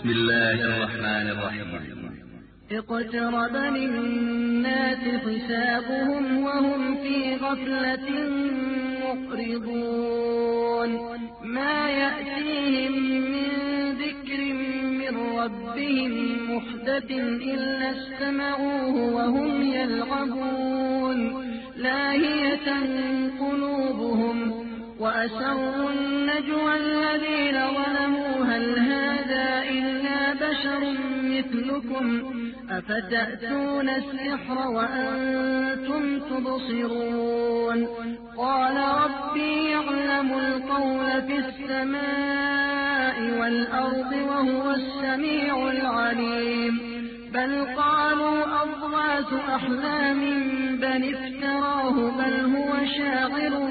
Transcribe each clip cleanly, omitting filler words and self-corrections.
بسم الله الرحمن الرحيم. اقترب للناس حسابهم وهم في غفلة معرضون ما يأتيهم من ذكر من ربهم محدث إلا استمعوه وهم يلعبون لاهية قلوبهم وأسروا النجوى الذين ظلموا هل هذا إلا بشر مثلكم أفتأتون السحر وأنتم تبصرون قال ربي يعلم القول في السماء والأرض وهو السميع العليم بل قالوا أضغاث أحلام بل افتراه بل هو شاعر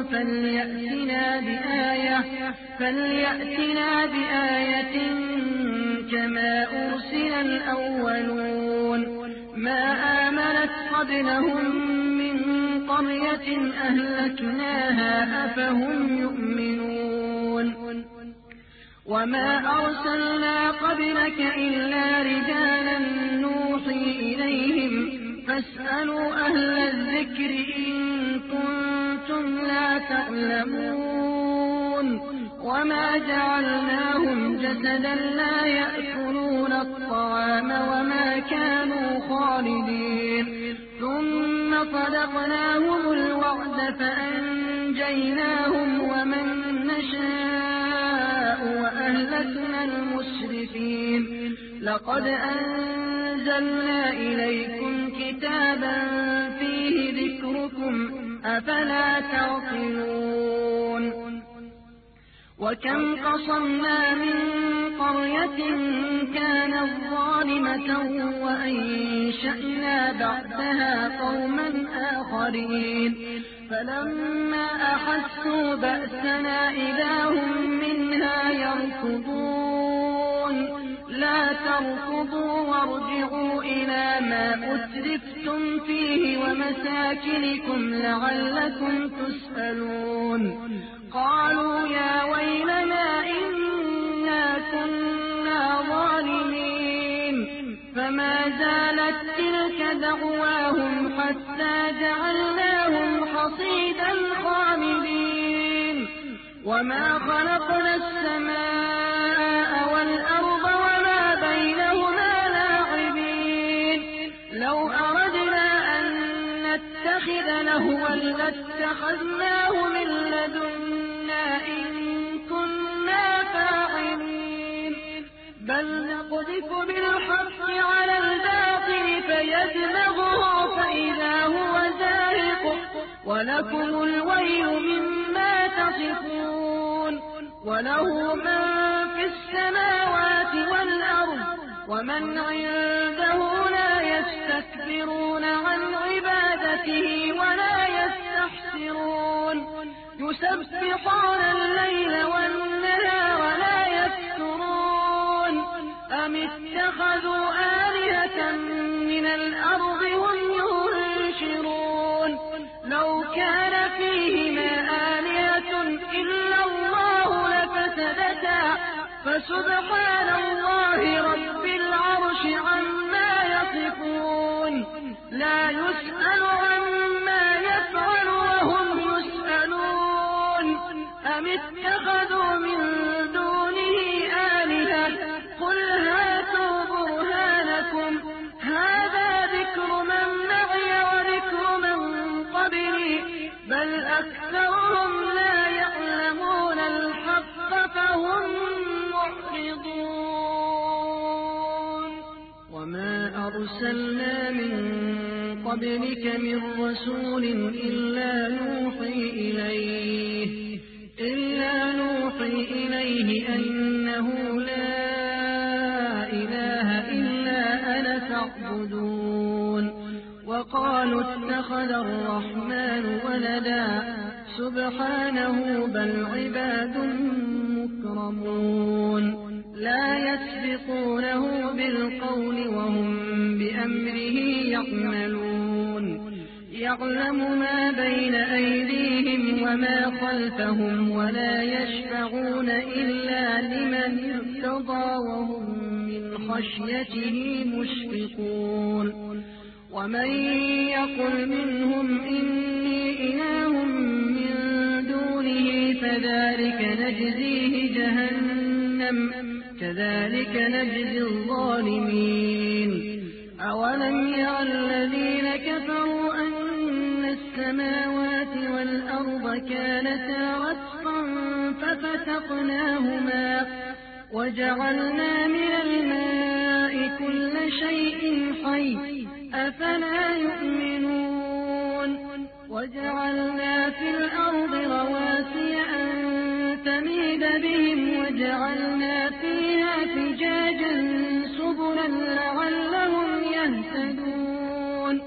فليأتنا بآية كما أرسل الأولون ما آمنت قبلهم من قرية أهلكناها أفهم يؤمنون وما أرسلنا قبلك إلا رجالا نوحي إليهم فاسألوا أهل الذكر إن كنتم لا تعلمون وما جعلناهم جسدا لا يأكلون الطعام وما كانوا خالدين ثم صدقناهم الوعد فأنجيناهم ومن نشاء وأهلكنا المسرفين لقد أنزلنا إليكم كتابا فيه ذكركم أفلا تعقلون وكم قصمنا من قرية كانت ظالمة وأنشأنا بعدها قوما آخرين فلما أحسوا بأسنا إذا هم منها يركضون لا تركضوا وارجعوا إلى ما أترفتم فيه ومساكنكم لعلكم تسألون قالوا يا ويلنا إنا كنا ظالمين فما زالت تلك دعواهم حتى جعلناهم حصيدا خامدين وما خلقنا السماء والأرض وما بينهما لاعبين لو أردنا أن نتخذ لهوا لاتخذناه من لدنا إن كنا فاعلين بل نقذف بالحق على الباطل فيدمغه فإذا هو زاهق ولكم الويل مما تصفون وله من في السماوات والأرض ومن عنده لا يستكبرون عن عبادته ولا يستحسرون يسبحون الليل والنهار لا يفترون أم اتخذوا آلهة من الأرض هم ينشرون لو كان فيهما آلهة إلا الله لفسدتا فسبحان الله رب العرش عما يصفون لا يسأل عما يفعل وهم يسألون أم اتخذوا من دونه آلهة قل هاتوا برهانكم هذا ذكر من معي وذكر من قبلي بل أكثرهم لا يعلمون الحق فهم معرضون وما أرسلنا من قبلك من رسول إلا نوحي إليه أنه لا إله إلا أنا فاعبدون وقالوا اتخذ الرحمن ولدا سبحانه بل عباد مكرمون لا يسبقونه بالقول وهم بأمره يعملون يعلم ما بين أيديهم وما خلفهم ولا يشفعون إلا لمن ارتضى وهم من خشيته مشفقون ومن يقل منهم إني إله من دونه فذلك نجزيه جهنم كذلك نجزي الظالمين أولم ير الذين كفروا أن السماوات والأرض كانتا رتقا ففتقناهما وجعلنا من الماء كل شيء حي أفلا يؤمنون وجعلنا في الأرض رواسي أن تميد بهم وجعلنا فيها فجاجا سبلا لعلهم يهتدون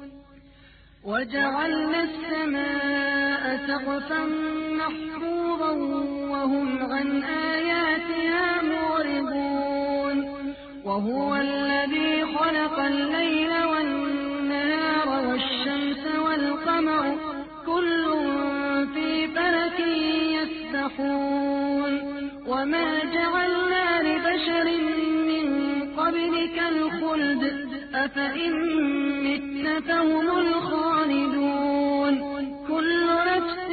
وجعلنا السماء سقفا محفوظا وهم عن آياتها معرضون وهو الذي خلق الليل والنهار والشمس والقمر كل في فلك يسبحون وما جعلنا لبشر من قبلك الخلد أفإن مت فهم الخالدون كل نفس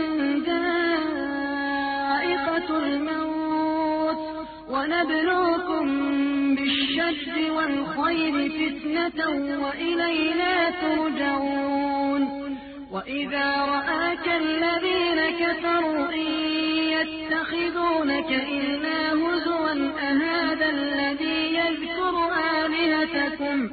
ذائقة الموت ونبلوكم بالشر والخير فتنة وإلينا ترجعون وإذا رآك الذين كفروا إن يتخذونك إلا هزوا أهذا الذي يذكر آلهتكم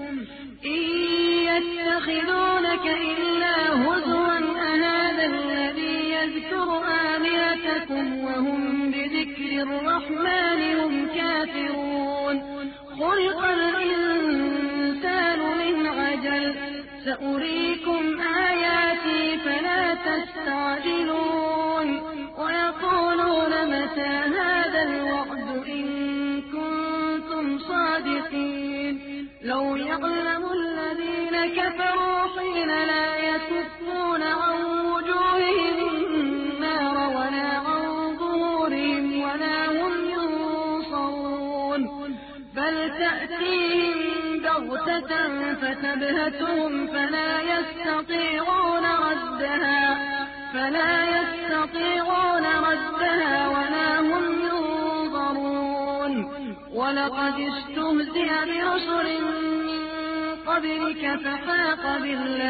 وهم بذكر الرحمن هم كافرون خلق الإنسان من عجل سأريكم آياتي فلا تستعجلون ويقولون متى هذا الوعد إن كنتم صادقين لو يعلم الذين كفروا حين لا يكفون عن وجوههم النار ولا عن ظهورهم ولا هم ينصرون بل تأتيهم بغتة فتبهتهم فلا يستطيعون ردها ولا هم ينظرون ولقد استهزئ برسل من قبلك فحاق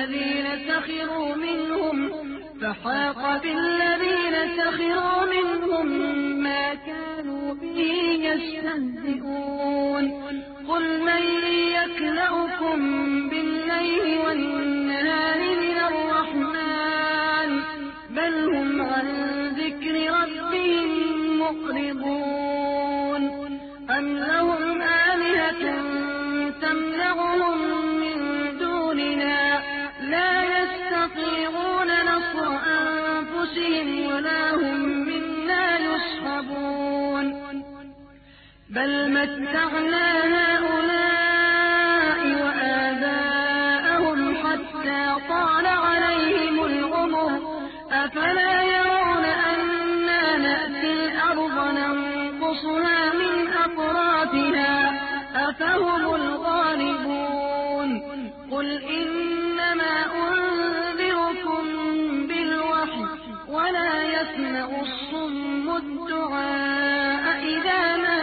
بالذين سخروا منهم ما كانوا به يستهزئون قل من يكلؤكم بالليل والنهار من الرحمن بل هم عن ذكر ربهم معرضون أم لهم آلهة تمنعهم من دوننا لا يستطيعون نصر أنفسهم ولا هم منا يصحبون بل متعنا هؤلاء وآباءهم حتى طال عليهم العمر أفلا يرون أنا نأتي الأرض ننقصها من أطرافها أفهم الغالبون قل إنما أنذركم بالوحي ولا يسمع الصم الدعاء إذا ما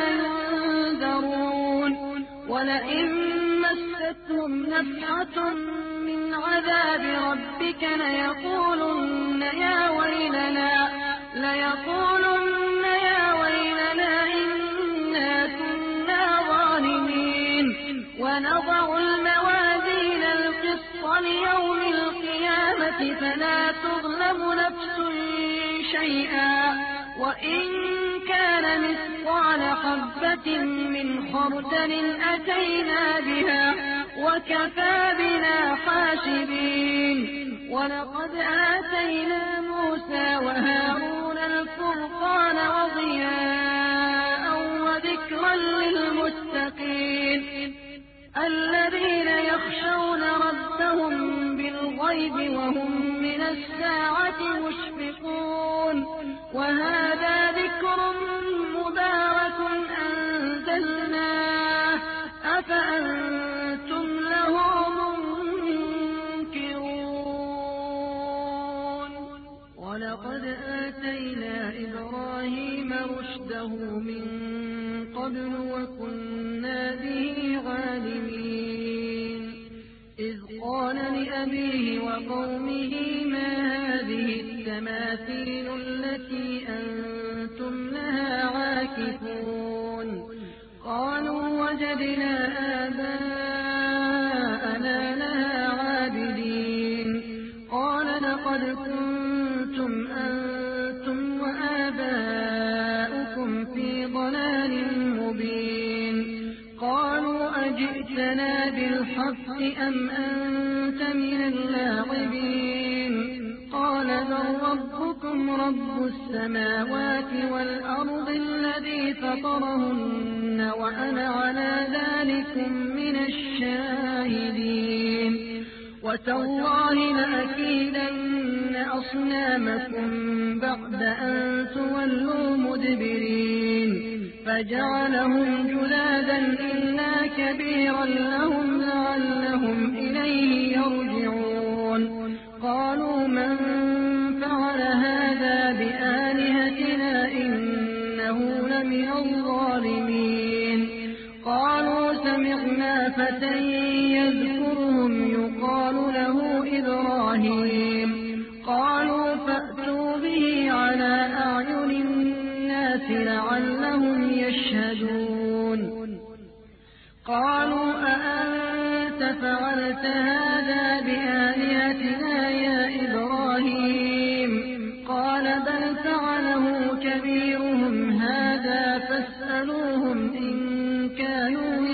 ينذرون ولئن مستهم نفحة من عذاب ربك ليقولن يا ويلنا إنا كنا ظالمين ونضع الموازين القسط ليوم القيامة فلا تظلم نفس شيئا وإن كان مثقال حبة من خردل أتينا بها وكفى بنا حاسبين ولقد آتينا موسى وهارون الفرقان وضياء وذكرا للمتقين الذين يخشون ربهم بالغيب وهم من الساعة مشفقون وهذا ذكر مبارك أنزلناه وكنا به عالمين إذ قال لأبيه وقومه ما هذه التماثيل التي أنتم لها عاكفون قالوا وجدنا آباءنا لها عابدين قال لقد كنتم أنتم وآباؤكم في ضلال مبين قالوا أجئتنا بالحق أم أنت من اللاعبين قال بل ربكم رب السماوات والأرض الذي فطرهن وأنا على ذلك من الشاهدين وتالله لأكيدن أصنامكم بعد أن تولوا مدبرين فجعلهم جلادا إلا كبيرا لهم لعلهم إليه يرجعون قالوا من فعل هذا بآلهتنا إنه لمن الظالمين قالوا سمعنا فتى يذكرهم يقال له إبراهيم قالوا فأتوا به على أعين الناس لعلهم يشهدون قالوا أأنت فعلت هذا بآلهتنا يا إبراهيم قال بل فعله كبيرهم هذا فاسألوهم إن كانوا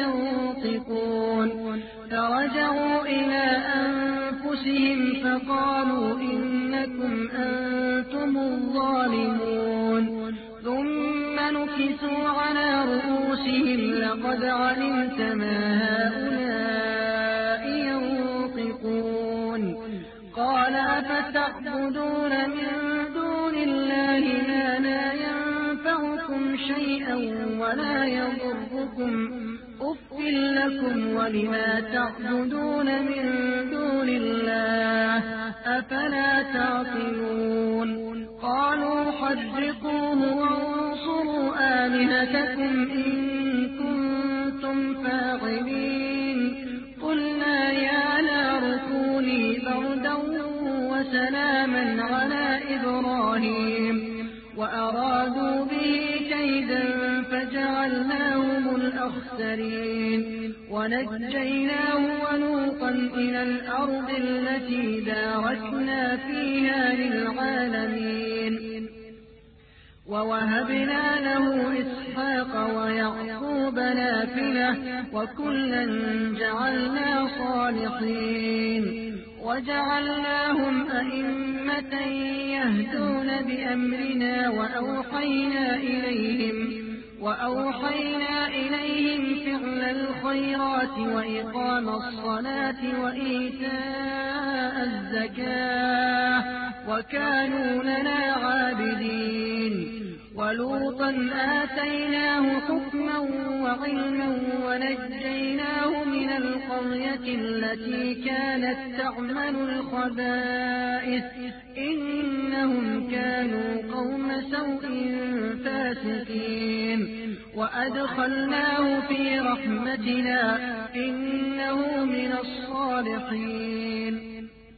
ينطقون فرجعوا إلى أنفسهم فقالوا إنكم أنتم الظالمون ثم نكسوا على رؤوسهم لقد علمت ما هؤلاء ينطقون قال أفتعبدون من دون الله ما لا ينفعكم شيئا ولا يضركم أف لكم ولما تعبدون من دون الله أفلا تعقلون قالوا حرقوه وانصروا آلهتكم إن كنتم فاعلين قلنا يا نار كوني بردا وسلاما على إبراهيم وأرادوا به كيدا فجعلناهم الأخسرين ونجيناه ولوطا إلى الأرض التي باركنا فيها للعالمين ووهبنا له إسحاق ويعقوب نافلة وكلا جعلنا صالحين وجعلناهم أئمة يهدون بأمرنا وأوحينا إليهم فعل الخيرات وإقام الصلاة وإيتاء الزكاة وكانوا لنا عابدين ولوطا آتيناه حكما وعلما ونجيناه من القرية التي كانت تعمل الخبائث إنهم كانوا قوم سوء فاسقين وأدخلناه في رحمتنا إنه من الصالحين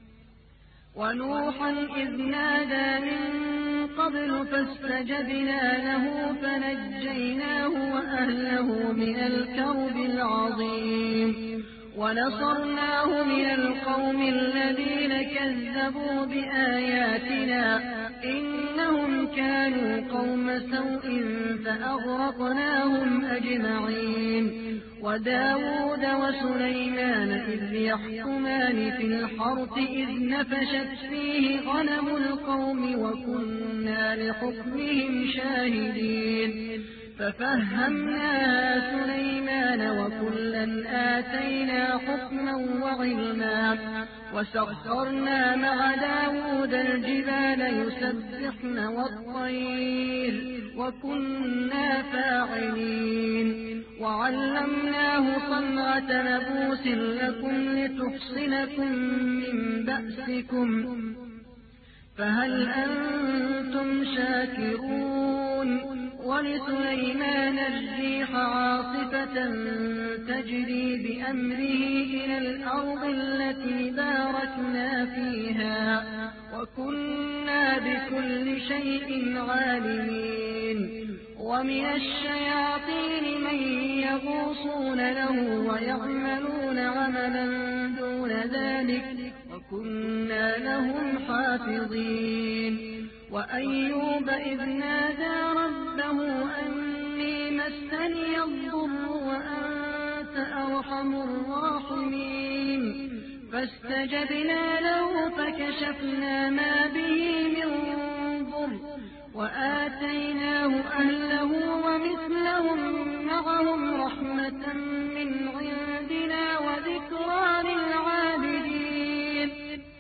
ونوحا إذ نادى من قبل فاستجبنا له فنجيناه وأهله من الكرب العظيم ونصرناه من القوم الذين كذبوا بآياتنا إنهم كانوا قوم سوء فأغرقناهم أجمعين وداود وسليمان إذ يحكمان في الحرث إذ نفشت فيه غنم القوم وكنا لحكمهم شاهدين ففهمناها سليمان وكلا آتينا حكما وعلما وسخرنا مع داود الجبال يسبحن والطير وكنا فاعلين وعلمناه صنعة لبوس لكم لتحصنكم من بأسكم فهل أنتم شاكرون ولسليمان الريح عاصفة تجري بأمره إلى الأرض التي باركنا فيها وكنا بكل شيء عالمين ومن الشياطين من يغوصون له ويعملون عملا دون ذلك وكنا لهم حافظين وأيوب إذ نادى ربه أني مسني الضر وأنت أرحم الراحمين فاستجبنا له فكشفنا ما به من ضر وآتيناه أهله ومثلهم معهم رحمة من عندنا وذكرى للعابدين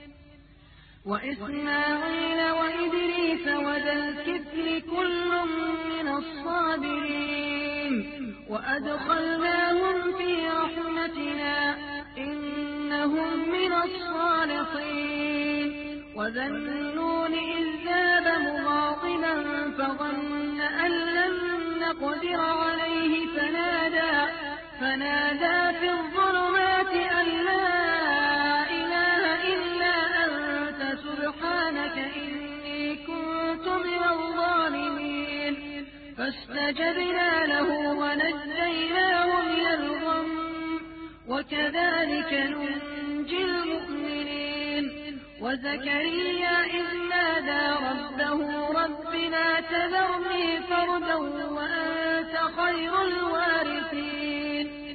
وإسماعيل وإدريس وذا الكفل كل من الصابرين وأدخلناهم في رحمتنا إنهم من الصالحين وذا النون إذ ذهب مغاضبا فظن أن لن نقدر عليه فنادى في الظلمات أن لا إله إلا أنت سبحانك إني كنت من الظالمين فاستجبنا له ونجيناه من الغم وكذلك ننجي المؤمنين وزكريا إذ نادى ربه رب لا تذرني فردا وأنت خير الوارثين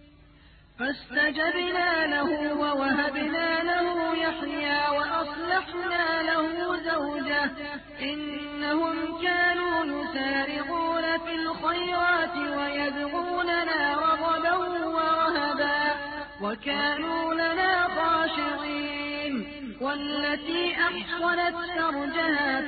فاستجبنا له ووهبنا له يحيى وأصلحنا له زوجه إنهم كانوا يسارعون في الخيرات ويدعوننا رغبا ورهبا وكانوا لنا خاشعين والتي أحصنت فرجها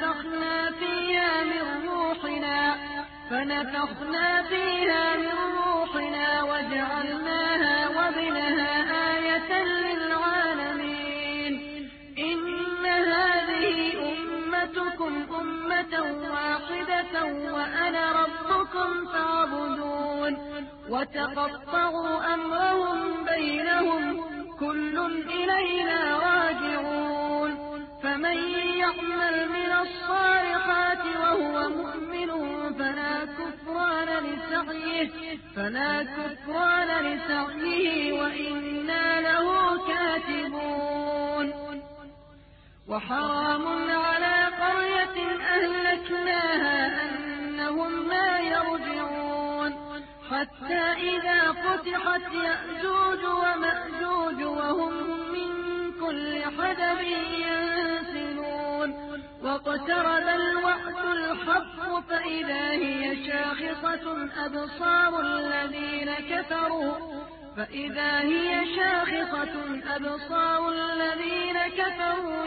فنفخنا فيها من روحنا وجعلناها وابنها آية للعالمين إن هذه أمتكم أمة واحدة وأنا ربكم فاعبدون وتقطعوا أمرهم بينهم كل إلينا راجعون فمن يعمل من الصالحات وهو مؤمن فلا كفران لسعيه وإنا له كاتبون وحرام على قرية أهلكناها أنهم لا يرجعون حتى إذا فتحت يأجوج ومأجوج وهم من كل حدب ينسلون واقترب الوعد الحق فإذا هي شاخصة أبصار الذين كفروا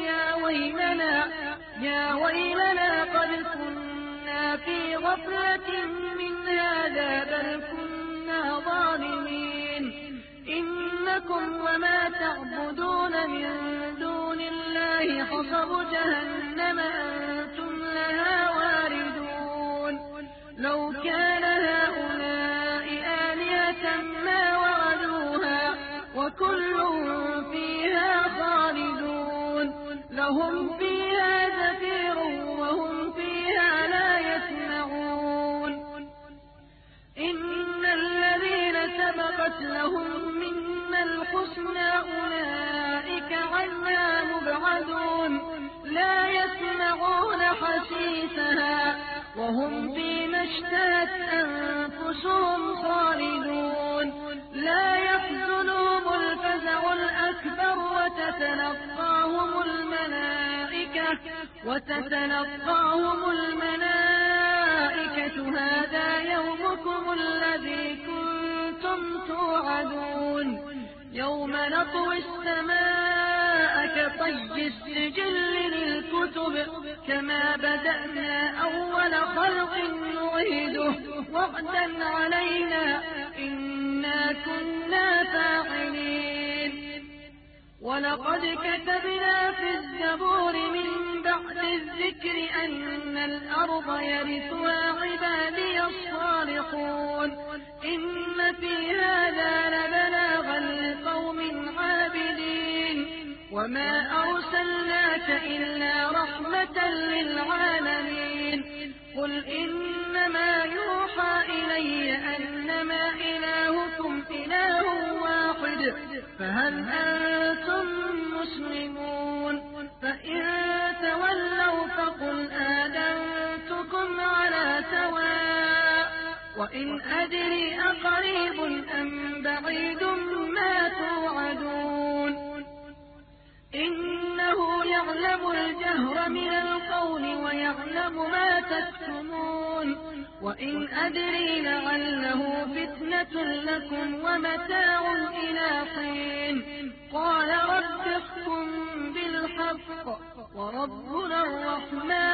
يا ويلنا قد كنا في غفلة من هذا بل كنا ظالمين إنكم وما تعبدون من دون الله حصب جهنم أنتم لها واردون لو كان هؤلاء آلهة ما وردوها وكل فيها خالدون لهم فيها زفير وهم فيها لا يسمعون إن الذين سبقت لهم منا الحسنى أولئك عنها مبعدون لا يسمعون حسيسها وهم فيما اشتهت أنفسهم خالدون لا يحزنهم الفزع الأكبر وتتلقاهم الملائكة هذا يومكم الذي كنتم توعدون يوم نطوي السماء كطي السجل للكتب كما بدأنا أول خلق نعيده وعدا علينا إنا كنا فاعلين ولقد كتبنا في الزبور من بعد الذكر أن الأرض يرثها عبادي الصالحون إن في هذا لبلاغا لقوم عابدين وما أرسلناك إلا رحمة للعالمين قل إنما يوحى إلي أنما إلهكم إله واحد فهل أنتم مسلمون فإن تولوا فقل آذنتكم على سواء وإن أدري أقريب أم بعيد ما توعدون إنه يعلم الجهر من القول ويعلم ما تكتمون وإن أدري لعله فتنة لكم ومتاع إلى حين قال رب احكم بالحق وربنا الرحمن